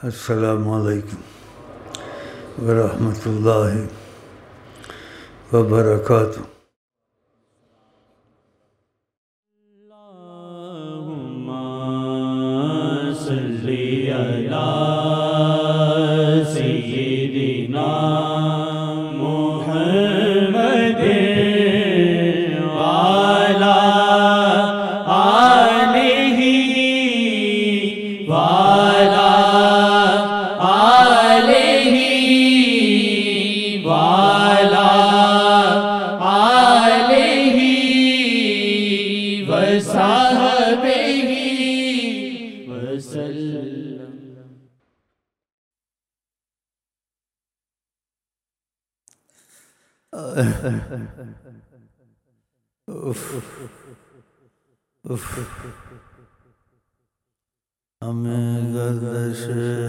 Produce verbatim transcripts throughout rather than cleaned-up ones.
السلام علیکم ورحمۃ اللہ وبرکاتہ۔ اللہم صلی علی سیدنا محمد وعلی آلہ وعلی آلہ وعلی آلہ وصحبہ وسلم۔ ہمیں گردش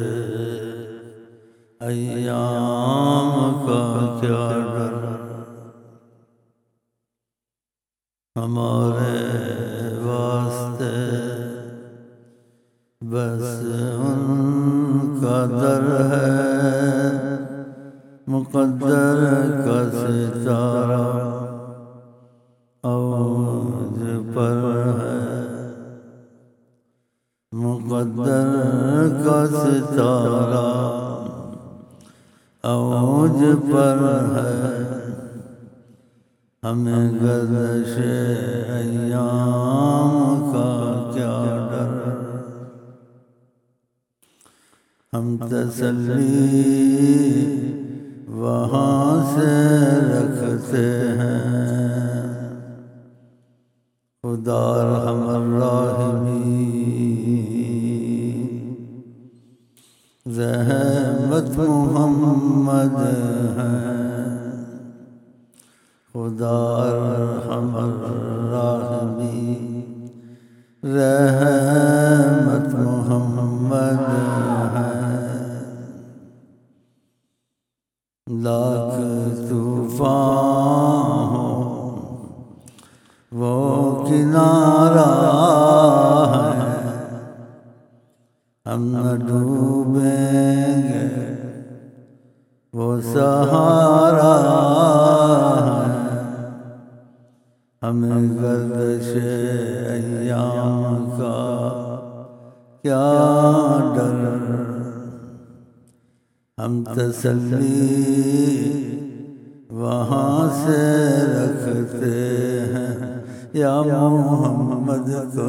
ایام کا کیا ڈر، ہمارے واسطے بس ان کا در ہے، مقدر کا ستارہ اوج پر ہے، مقدر کا ستارہ اوج پر ہے، ہمیں گردش ایام کا کیا ڈر، ہم تسلی وہاں سے رکھتے ہیں، خدا ارحم الراحمین، رحمت محمد ہے، خدا ارحم الراحمین، رحمت محمد ہے، لاکھ طوفان ہو وہ کنارہ ہے، ہم نہ ڈوبیں گے وہ سہارا ہے، ہمیں گردش ایام کا کیا ڈر، ہم تسلی وہاں سے رکھتے ہیں، یا محمد کو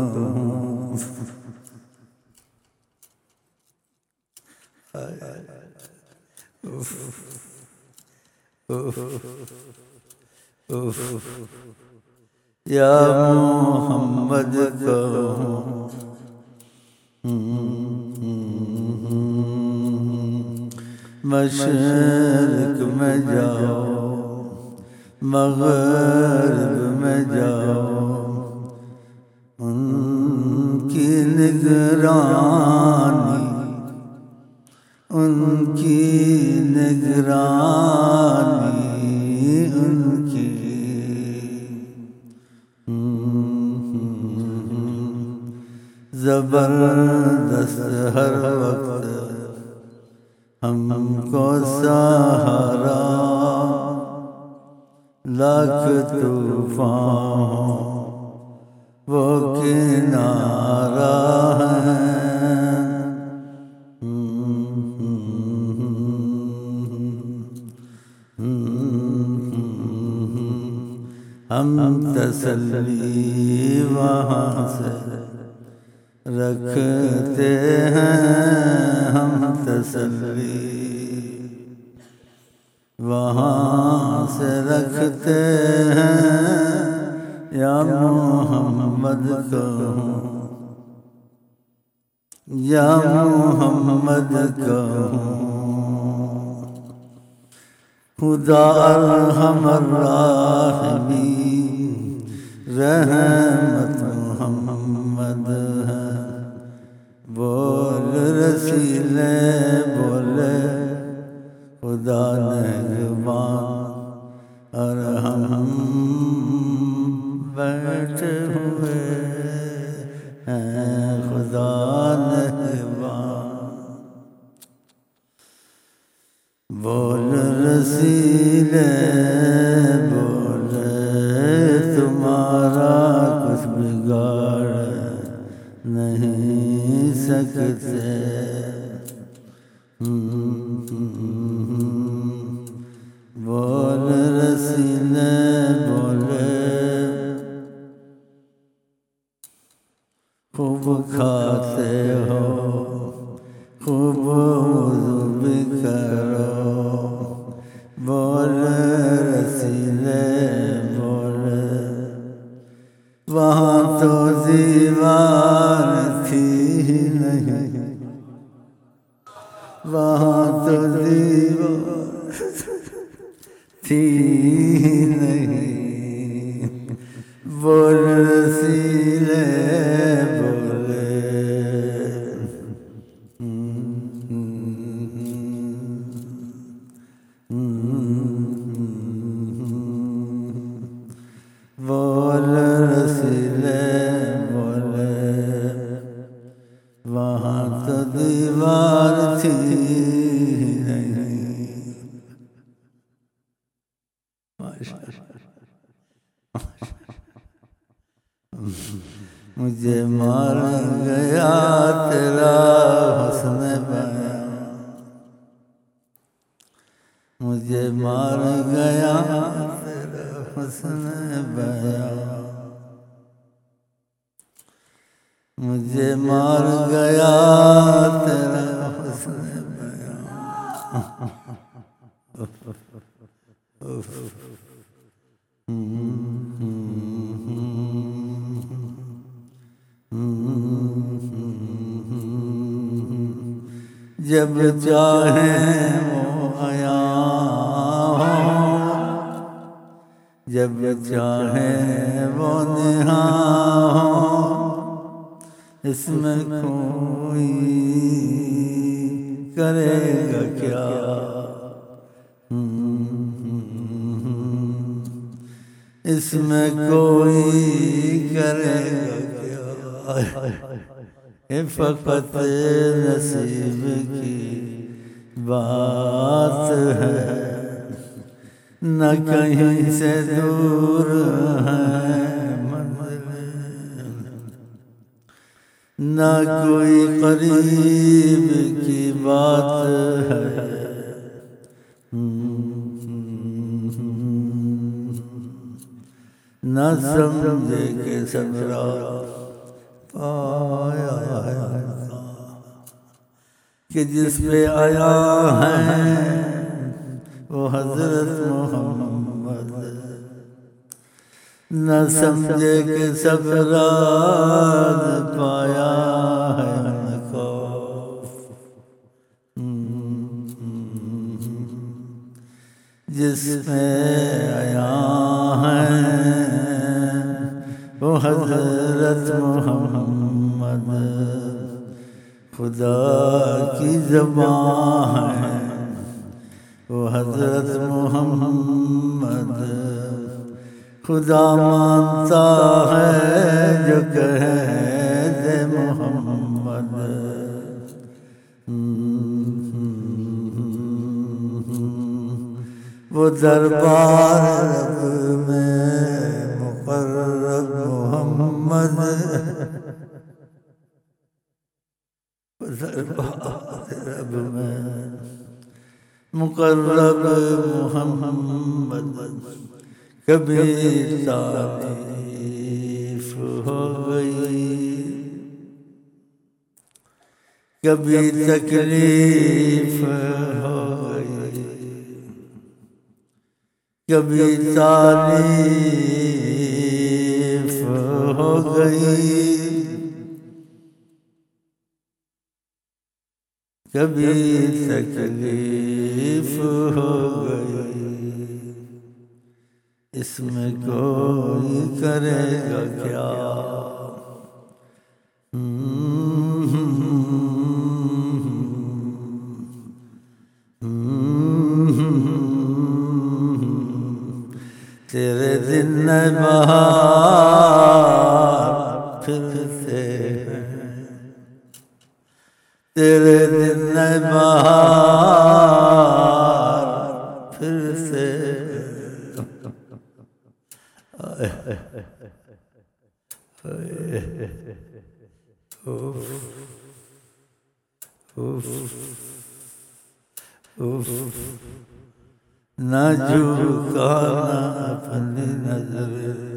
یا محمد کو مشرق میں جاؤ مغرب میں جاؤ، ان کی نگرانی ان کی نگرانی ان کی زبردست ہر وقت ہم کو سہارا، لاکھ طوفان وہ کنارہ ہے، ہم تسلی وہاں سے رکھتے ہیں، ہم تسلی وہاں سے رکھتے ہیں، یا محمد کو یا محمد کو خدا ارحم الراحمین، رحمت محمد ہے، بول رسیلے بولے خدا نگہبان، اور ہم بیٹھے ہوئے ہیں خدا نگہبان، بولے خوب کھاتے ہو خوب وضو بھی کرو بولے رسیلے بولے وہاں تو دیوار تھی نہیں وہاں تو دیوار تھی نہیں بول رسیلے بولے بول رسیلے بولے وہاں تو دیوار تھی نہیں مجھے مار گیا تیرا حسن بیاں مجھے مار گیا تیرا حسن بیاں مجھے مار گیا تیرا حسن بیاں جب چاہیں وہ عیاں ہوں جب چاہیں وہ نہاں ہوں اس میں کوئی کرے گا کیا اس میں کوئی کرے گا کیا یہ فقط نصیب کی بات ہے نہ کہیں سے دور ہے منزل نہ کوئی قریب کی بات ہے نہ سمجھے کہ سبرا پایا ہے کہ جس پہ آیا ہے وہ حضرت محمد نہ سمجھے کہ سبراد پایا ہے ان کو جس میں آیا ہے وہ حضرت محمد خدا کی زبان ہے وہ حضرت محمد خدا مانتا ہے جو کہے دے محمد وہ دربار رب میں مقرب محمد وہ دربار رب میں مقرب محمد کبھی تعریف ہو گئی کبھی تکلیف ہو گئی کبھی تعریف ہو گئی کبھی تکلیف ہو گئی اس میں کوئی کرے گا کیا تیرے دن بہار پھرتے ہیں تیرے دن بہار پھر سے نہ جھکانا اپنی نظر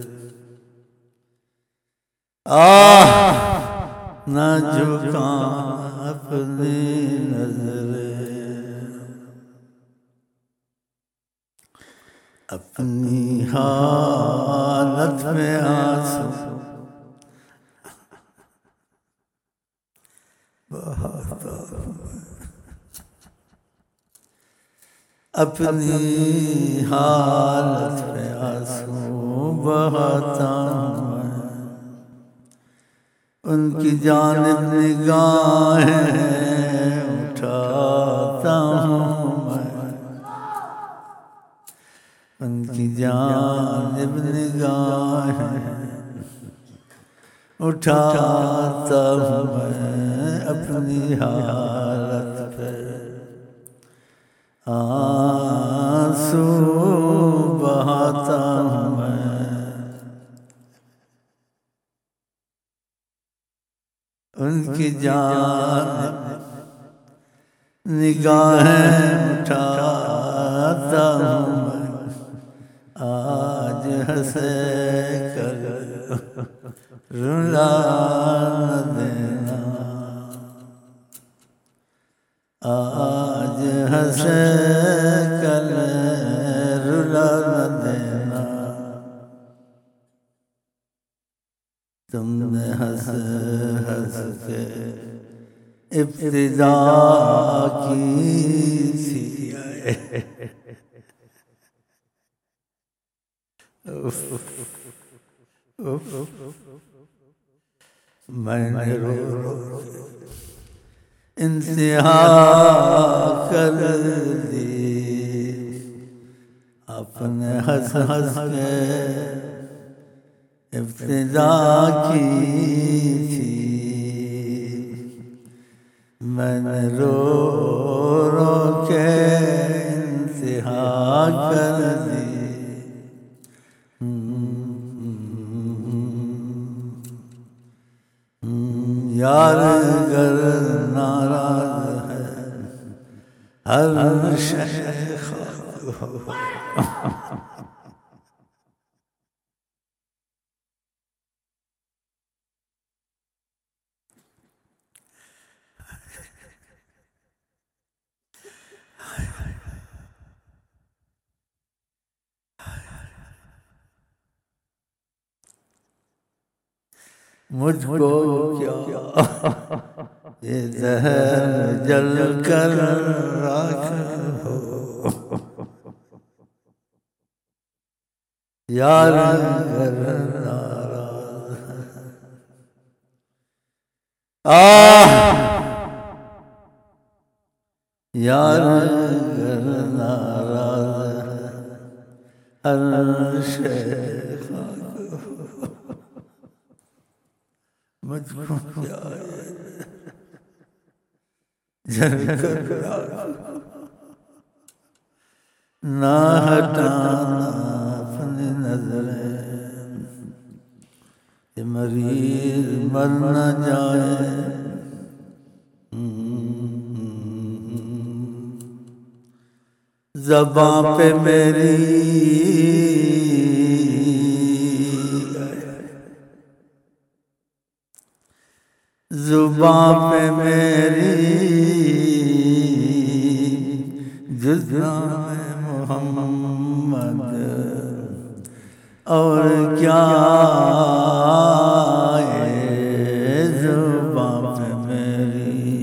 آہ نہ جھکانا اپنی نظر اپنی حالت میں آنسو بہاتا ہوں اپنی حالت میں آنسو بہاتا ہوں ان کی جانب نگاہیں اٹھاتا ہوں میں ان کی جانب نگاہیں اٹھاتا ہوں میں اپنی حالت پہ آنسو بہاتا ہوں میں ان کی جانب نگاہیں اٹھاتا ہوں میں آج ہنسے کر رلا نہ دینا آج ہنسے کر رلا نہ دینا تم نے ہنس ہنس کے ابتدا کی تھی میں نے رو رو انتہا کر دی اپنے ہنس ہنس کے ابتدا کی تھی میں نے رو رو کے انتہا کر دی یار گر ناراض ہے ہر شیخ مجھ کو کیا یہ زہر جل کر راکھ ہو یار گر ناراض آہ یار گر ناراض ہر شیخ مجھ کو کیا جل کر نہ ہٹانا اپنی نظریں یہ مریض مر نہ جائے زباں پہ میری زباں پہ میری جز نام محمد اور کیا ہے زباں پہ میری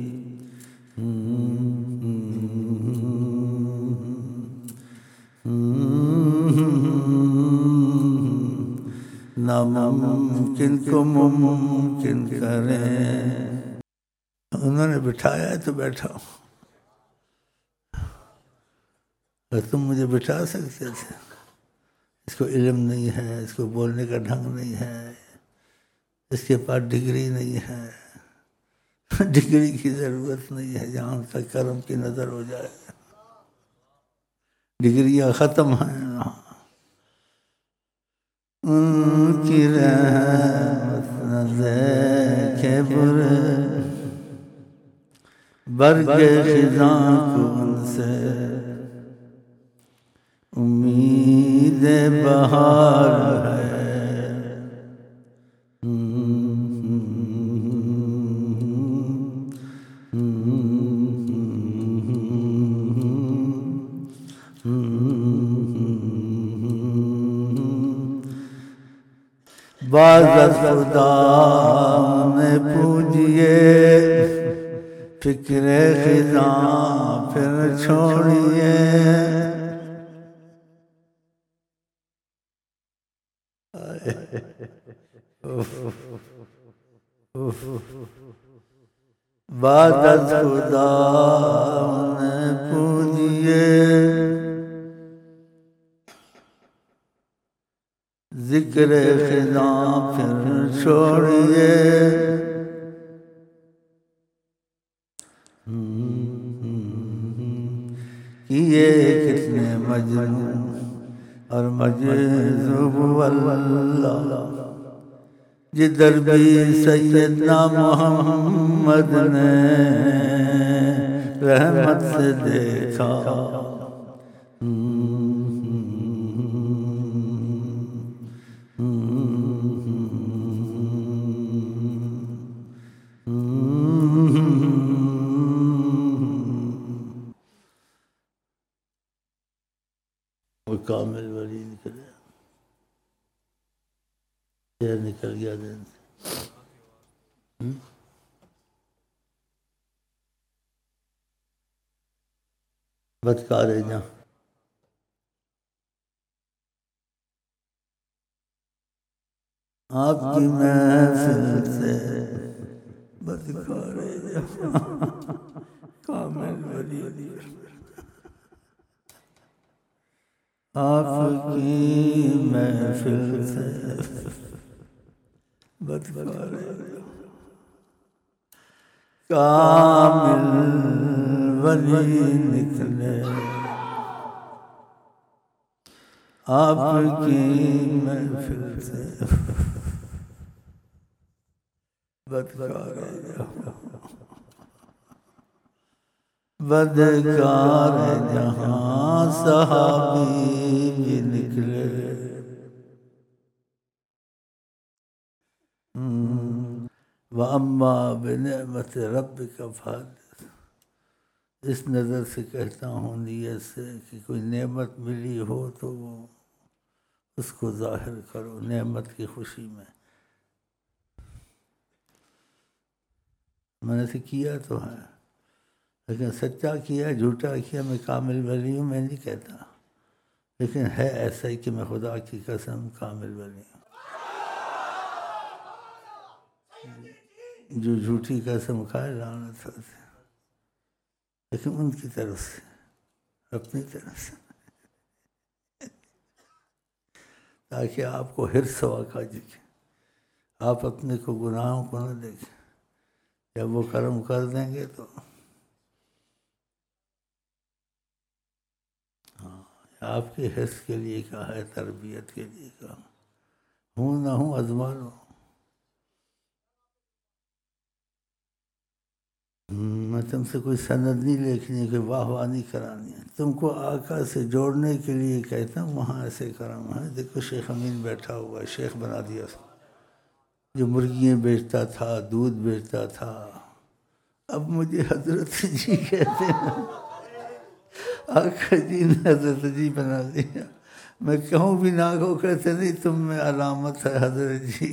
ناممکن کو ممکن کریں انہوں نے بٹھایا ہے تو بیٹھا ہوں اگر تم مجھے بٹھا سکتے تھے اس کو علم نہیں ہے اس کو بولنے کا ڈھنگ نہیں ہے اس کے پاس ڈگری نہیں ہے ڈگری کی ضرورت نہیں ہے جہاں ان کا کرم کی نظر ہو جائے ڈگریاں ختم ہیں ان کی رحمت نہ دیکھے برے برگ خزاں کو ان سے امید بہار ہے باز از خدا نے پوجیے فکر خزاں پھر چھوڑیے باز از خدا نے پوجیے ذکر خزاں پھر چھوڑیے کیے کتنے مجنون اور مجذوب واللہ جدھر بھی سیدنا محمد نے رحمت سے دیکھا وہ کامل ولی نکلے یہ نکل گیا دن بدکار ہے جہاں آپ کی محفل سے بدکار ہے جہاں کامل ولی آپ کی محفل سے بدکار ہے کامل ولی نکلے آپ کی محفل سے بدکار ہے بدکار جہاں صحابی بھی نکلے وَأَمَّا بِنِعْمَةِ رَبِّكَ فَحَدِّثْ اس نظر سے کہتا ہوں نیت سے کہ کوئی نعمت ملی ہو تو وہ اس کو ظاہر کرو نعمت کی خوشی میں میں نے سے کیا تو ہے لیکن سچا کیا جھوٹا کیا میں کامل ولی ہوں میں نہیں کہتا لیکن ہے ایسا ہی کہ میں خدا کی قسم کامل ولی ہوں جو جھوٹی قسم کھائے لعنت ہوتے لیکن ان کی طرف سے اپنی طرف سے تاکہ آپ کو حرص واقع دکھے آپ اپنے کو گناہوں کو نہ دیکھیں جب وہ کرم کر دیں گے تو ہاں آپ کے حرص کے لیے کہا ہے تربیت کے لیے کہا ہوں نہ ہوں آزما لو میں تم سے کوئی سند نہیں لکھنی کہ واہ واہ نہیں کرانی ہے تم کو آقا سے جوڑنے کے لیے کہتا ہوں وہاں ایسے کرم ہے دیکھو شیخ امین بیٹھا ہوا ہے شیخ بنا دیا اس جو مرغیاں بیچتا تھا دودھ بیچتا تھا اب مجھے حضرت جی کہتے ہیں آقا جی نے حضرت جی بنا دیا میں کہوں بھی نہ کو کہتے نہیں تم میں علامت ہے حضرت جی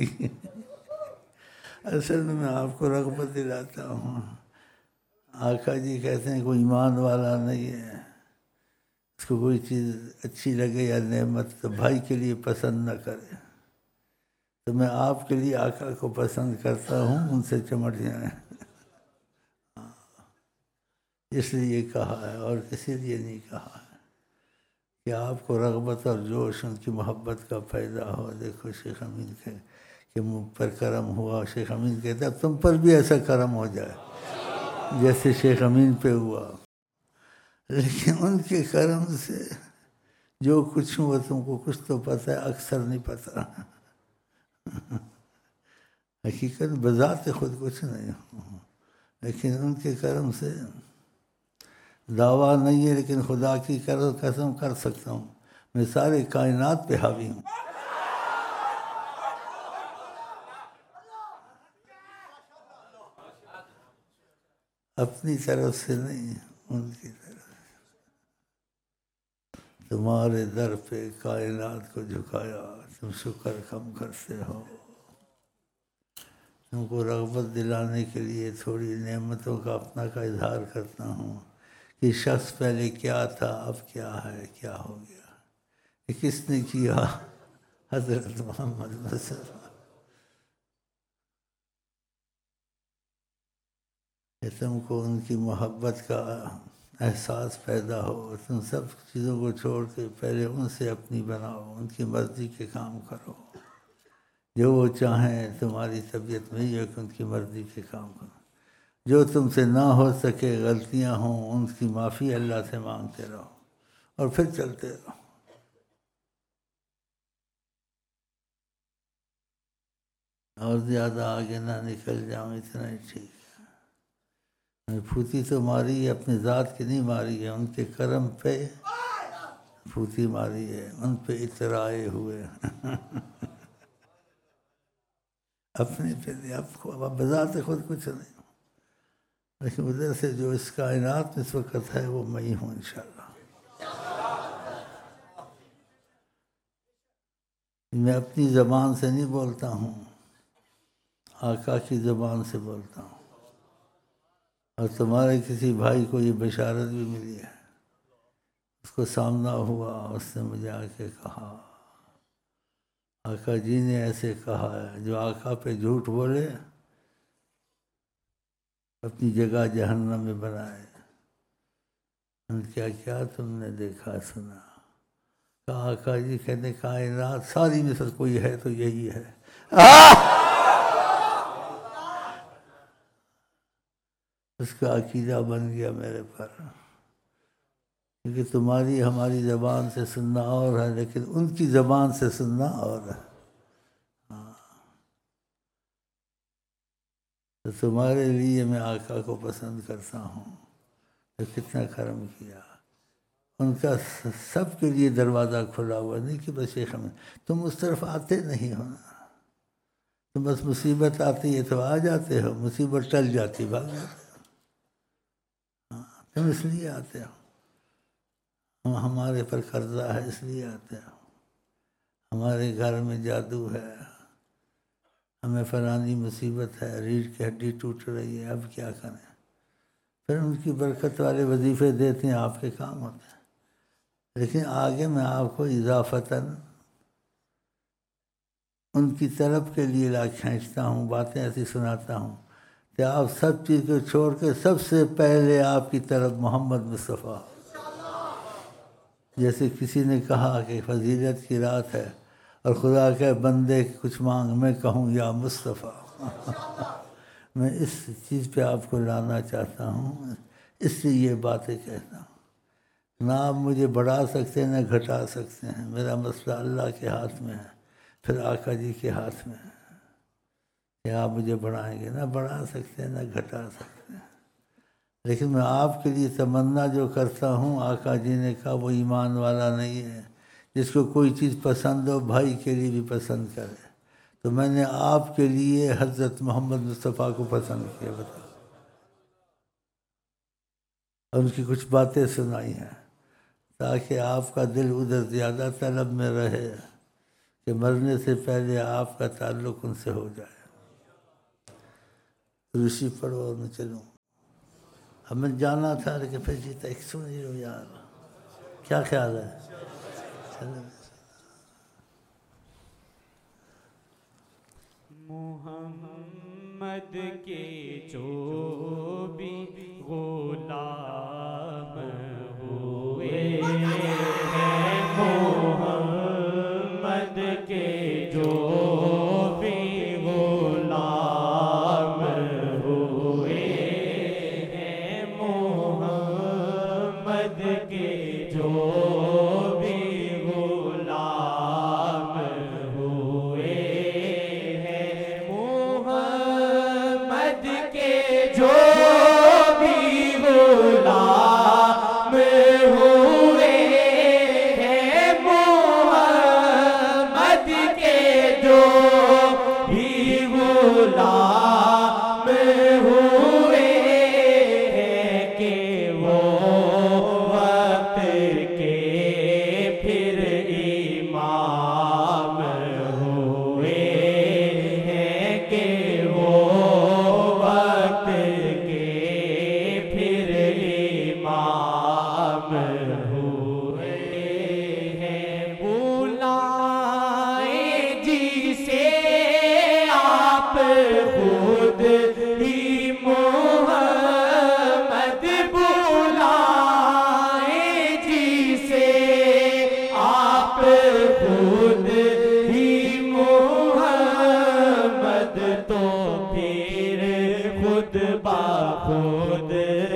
اصل میں میں آپ کو رغبت دلاتا ہوں آقا جی کہتے ہیں کوئی ایمان والا نہیں ہے اس کو کوئی چیز اچھی لگے یا نعمت تو بھائی کے لیے پسند نہ کرے تو میں آپ کے لیے آقا کو پسند کرتا ہوں ان سے چمٹ جائیں اس لیے کہا ہے اور کسی لیے نہیں کہا ہے کہ آپ کو رغبت اور جوش ان کی محبت کا پیدا ہو دیکھو شیخ امین کہ کہ مجھ پر کرم ہوا شیخ امین کہتا ہے تم پر بھی ایسا کرم ہو جائے جیسے شیخ امین پہ ہوا لیکن ان کے کرم سے جو کچھ ہوا تم کو کچھ تو پتہ ہے اکثر نہیں پتہ حقیقت بذات خود کچھ نہیں ہوں لیکن ان کے کرم سے دعویٰ نہیں ہے لیکن خدا کی قسم کر سکتا ہوں میں سارے کائنات پہ حاوی ہوں. اپنی طرف سے نہیں، ان کی طرف سے. تمہارے در پہ کائنات کو جھکایا، تم شکر کم کرتے ہو. تم کو رغبت دلانے کے لیے تھوڑی نعمتوں کا اپنا کا اظہار کرتا ہوں کہ شخص پہلے کیا تھا، اب کیا ہے، کیا ہو گیا. یہ کس نے کیا؟ حضرت محمد مصطفیٰ. کہ تم کو ان کی محبت کا احساس پیدا ہو، تم سب چیزوں کو چھوڑ کے پہلے ان سے اپنی بناؤ، ان کی مرضی کے کام کرو. جو وہ چاہیں، تمہاری طبیعت میں ہی ہے کہ ان کی مرضی کے کام کرو. جو تم سے نہ ہو سکے، غلطیاں ہوں، ان کی معافی اللہ سے مانگتے رہو اور پھر چلتے رہو. اور زیادہ آگے نہ نکل جاؤں، اتنا ہی ٹھیک ہے. پھوتی تو ماری ہے، اپنی ذات کی نہیں ماری ہے، ان کے کرم پہ پھوتی ماری ہے، ان پہ اترائے ہوئے. اپنے پہ نہیں، اب بذات خود کچھ نہیں، لیکن ادھر سے جو اس کائنات میں اس وقت ہے وہ میں ہی ہوں انشاءاللہ. میں اپنی زبان سے نہیں بولتا ہوں، آقا کی زبان سے بولتا ہوں. اور تمہارے کسی بھائی کو یہ بشارت بھی ملی ہے، اس کو سامنا ہوا، اس نے مجھے آ کے کہا آقا جی نے ایسے کہا ہے، جو آقا پہ جھوٹ بولے اپنی جگہ جہنم میں بنائے. کیا کیا تم نے دیکھا سنا؟ کہا آقا جی کہتے کائنات ساری میں سے کوئی ہے تو یہی ہے. اس کا عقیدہ بن گیا میرے پر. کیونکہ تمہاری ہماری زبان سے سننا اور ہے، لیکن ان کی زبان سے سننا اور ہے. ہاں. تو تمہارے لیے میں آقا کو پسند کرتا ہوں، تو کتنا کرم کیا. ان کا سب کے لیے دروازہ کھلا ہوا، نہیں کہ بس شیخ میں تم اس طرف آتے نہیں ہو نا. تم بس مصیبت آتی ہے تو آ جاتے ہو، مصیبت ٹل جاتی بھاگ جاتے ہو. ہاں، تم اس لیے آتے ہو. ہم ہمارے پر قرضہ ہے اس لیے آتے ہو. ہمارے گھر میں جادو ہے، ہمیں فلانی مصیبت ہے، ریڑھ کی ہڈی ٹوٹ رہی ہے، اب کیا کریں. پھر ان کی برکت والے وظیفے دیتے ہیں، آپ کے کام ہوتے ہیں. لیکن آگے میں آپ کو اضافتاً ان کی طرف کے لیے لا کھینچتا ہوں، باتیں ایسی سناتا ہوں کہ آپ سب چیز کو چھوڑ کے سب سے پہلے آپ کی طرف محمد مصطفیٰ. جیسے کسی نے کہا کہ فضیلت کی رات ہے اور خدا کے بندے کچھ مانگ، میں کہوں یا مصطفیٰ. میں اس چیز پہ آپ کو لانا چاہتا ہوں، اس لیے یہ باتیں کہتا ہوں. نہ آپ مجھے بڑھا سکتے ہیں نہ گھٹا سکتے ہیں، میرا مسئلہ اللہ کے ہاتھ میں ہے، پھر آقا جی کے ہاتھ میں ہے کہ آپ مجھے بڑھائیں گے. نہ بڑھا سکتے ہیں نہ گھٹا سکتے ہیں. لیکن میں آپ کے لیے تمنا جو کرتا ہوں، آقا جی نے کہا وہ ایمان والا نہیں ہے جس کو کوئی چیز پسند ہو بھائی کے لیے بھی پسند کرے. تو میں نے آپ کے لیے حضرت محمد مصطفیٰ کو پسند کیا. بتا اور ان کی کچھ باتیں سنائی ہیں تاکہ آپ کا دل ادھر زیادہ طلب میں رہے کہ مرنے سے پہلے آپ کا تعلق ان سے ہو جائے. رشی پڑھو اور میں چلوں. ہمیں جانا تھا لیکن پھر جیتا ایک سن ہی رہو یار، کیا خیال ہے؟ چلو. محمد کے جو بھی غلام ہوئے ہیں، محمد کے جو بھی غلام ہوئے ہیں، محمد کے جو بھی غلام ہوئے ہیں، محمد کے جو بھی غلام ہوئے ہیں، غلام ہوئے ہیں کہ وہ وقت کے پھر امام ہوئے ہیں کہ وہ وقت کے پھر امام ہوئے ہیں بلائیں جسے آپ خود ہی محمد بلائیں جسے آپ خود ہی محمد تو پھر خود بخود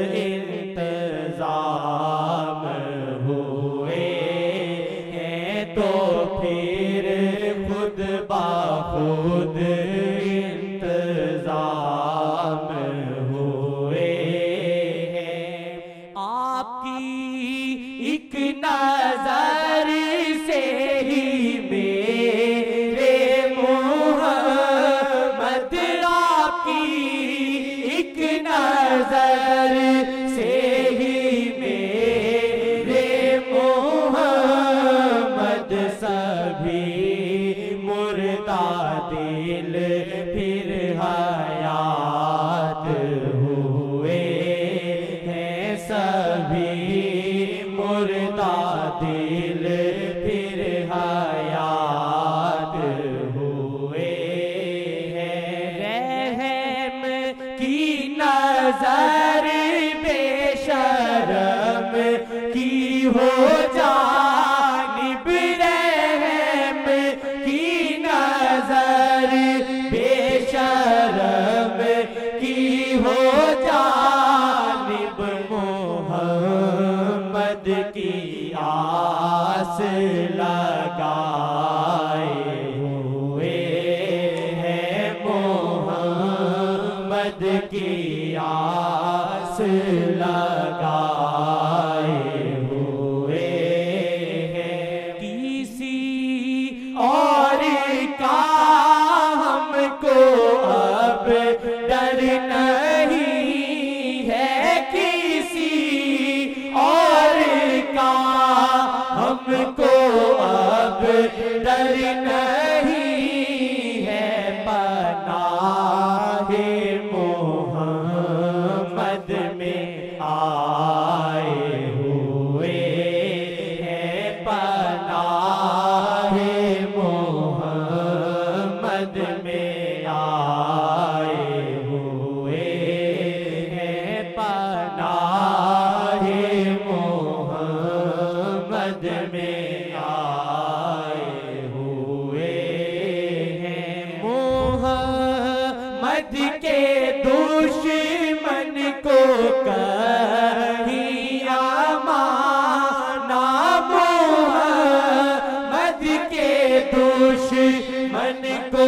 انتظام ہوئے ہیں تو پھر خود بخود انتظام ہوئے ہیں آپ کی ایک نظر سے ہی میرے محمد آپ کی ایک نظر سے ہی میرے محمد سبھی مردہ دل پھر حیات ہوئے ہیں سبھی مردہ دل پھر حیات ہوئے ہیں رحم کی نظر بے شرم کی ہو جانب رحم کی نظر بے شرم کی ہو جانب محمد کی آس لگائے ہوئے ہیں محمد کی آس لگائے ہوئے ہیں کسی اور کا ہم کو اب ڈر نہیں ہے کسی اور کا ہم کو اب ڈر نہیں ہے پناہ محمد میں آئے ہوئے ہیں پناہ محمد میں آئے ہوئے ہیں پناہ محمد میں آئے ہوئے ہیں محمد کے دشمن کو کہیں امانا محمد کے دشمن کو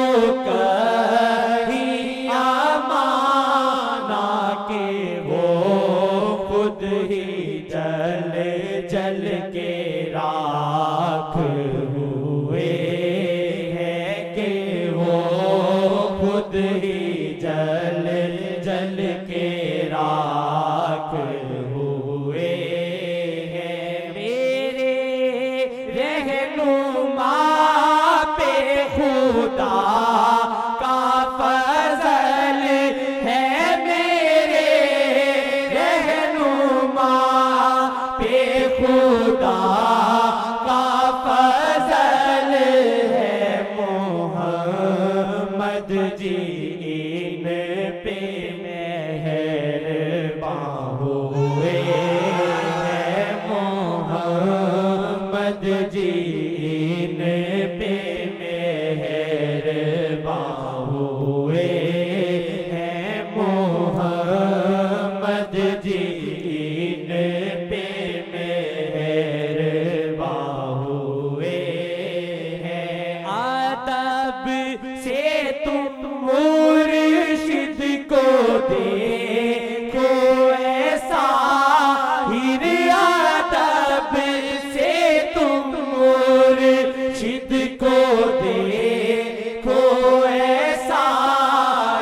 کہیں امانا کہ وہ خود ہی جل جل کے راکھ ہوئے ہیں کہ وہ خود ہی جل جل کے راکھ ہوئے ہیں میرے رہنما پہ خدا کا فضل ہے میرے رہنما پہ خدا کا فضل ہے محمد جی ان پہ مہرباں ہوئے ہیں محمد جی ان پہ مہرباں ہوئے ہیں محمد جی ان پہ مہرباں ہوئے ہیں ادب سے تم مرشد کو دیکھو ایسا ہر ادب سے تم مرشد کو دیکھو ایسا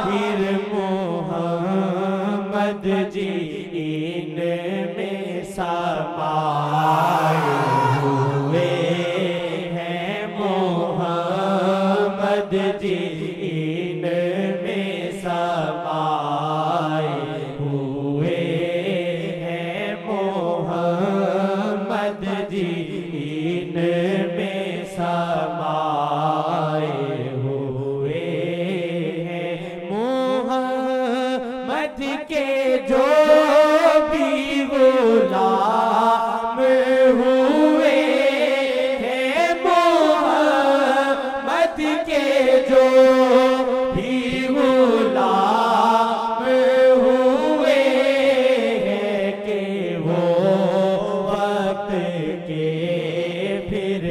جی ان میں سمائے ہوئے ہیں محمد جی ان میں سمائے ہوئے ہیں محمد کے جو بھی غلام ہوئے ہیں محمد کے جو بھی غلام ہوئے ہیں کہ وہ وقت کے پھر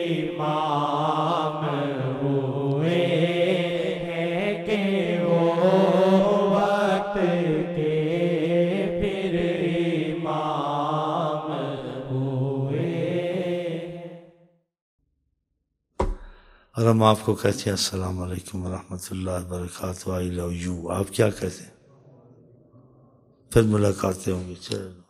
امام ہوئے ہیں کہ وہ وقت کے پھر امام ہوئے. اور ہم آپ کو کہتے ہیں السلام علیکم ورحمۃ اللہ وبرکاتہ. I love you. آپ کیا کہتے ہیں؟ پھر ملاقاتیں ہوں گی. چلو.